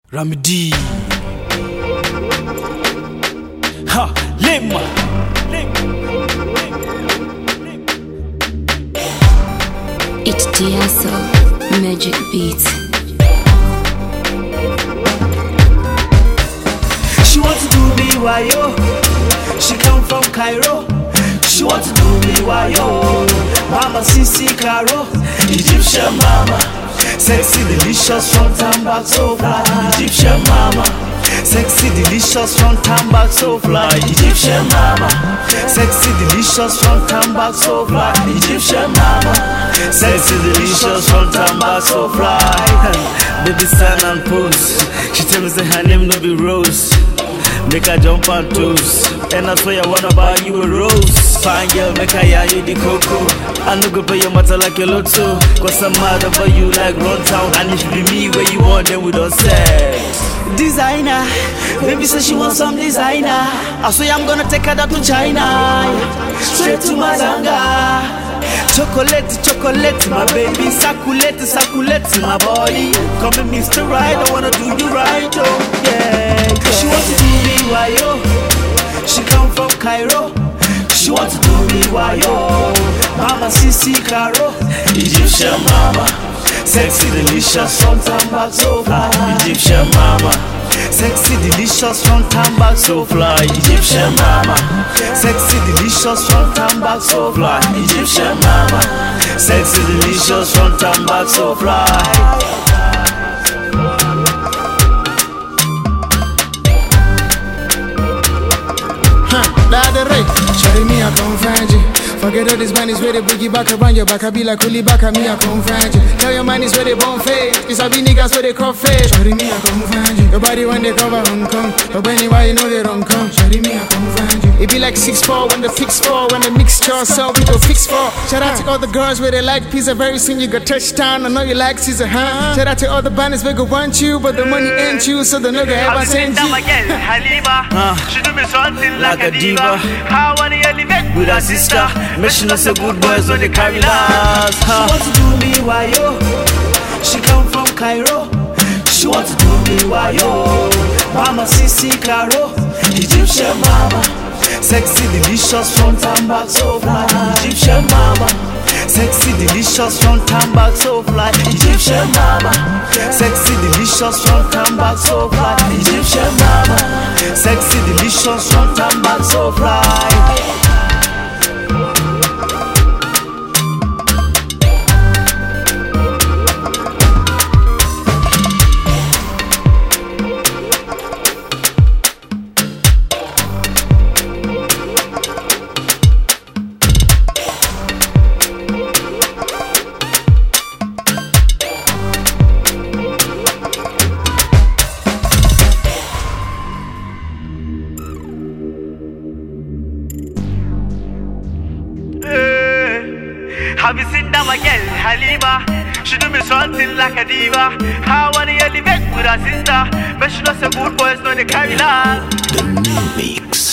Ramdi. Ha, Lema. It's Diaso Magic Beats. She want to do me wayo. She come from Cairo. She want to do me wayo. Mama Sisi Caro, Egyptian mama. Sexy, delicious, front and back, so fly. Egyptian mama. Sexy, delicious, front and back, so fly. Egyptian mama. Sexy, delicious, front and back, so fly. Egyptian mama. Sexy, delicious, front and back, so fly. Baby, stand and pose. She tell me say her name no be Rose. Make her jump on toes. And that's why I wanna buy you a rose. Fine girl, make her yarn you the cocoa. I no go pay your matter like a lotto. Cause I'm mad about you like run town. And if be me where you want, then we don't sex. Designer, baby says she wants some designer. I say I'm gonna take her down to China. Straight to Mazanga. Chocolate, chocolate, my baby. Saculate, saculate, my body. Come and Mr. Right, I wanna do you right, oh yeah. She wants to do me wayo. She come from Cairo. She want to do me wayo. Mama Sisi Caro, Egyptian mama. Sexy, delicious, front and back, so fly. Egyptian mama. Sexy, delicious, front and back, so fly. Egyptian mama. Sexy, delicious, front and back, so fly. Egyptian mama. Sexy, delicious, front and back, so fly. Shawty me, I come find you. Forget all this man is where they boogie back around your back. I be like Kuli back at me, I come find you. Tell your man is where they bone fade. It's a be niggas where they crop fade. Shawty me, I come find you. Your body when they cover Hong Kong. But anyway, you know they don't come. Shawty me, I come find you. It be like 6'4" when the fix 4. When the mixture sell, we go fix 4. Shout out to all the girls where they like pizza. Very soon you got touchdown. I know you like Caesar, huh? Shout out to all the banners where go want you. But the money ain't you, so the nigga ever send you. Halima, she do me something like a diva. How want to elevate with her sister? Make she know say good boys when they carry last. She want to do me wayo. She come from Cairo. She want to do me wayo. Mama Sisi Caro, Egyptian mama. Sexy, delicious, front and back, so fly. Egyptian mama. Sexy, delicious, front and back, so fly. Egyptian mama. Sexy, delicious, front and back, so fly. Egyptian mama. Sexy, delicious, front and back, so fly. Have you seen that my girl, Halima? She do me something like a diva. How want to elevate with her sister? But she knows some good boys know they carry last. The new mix.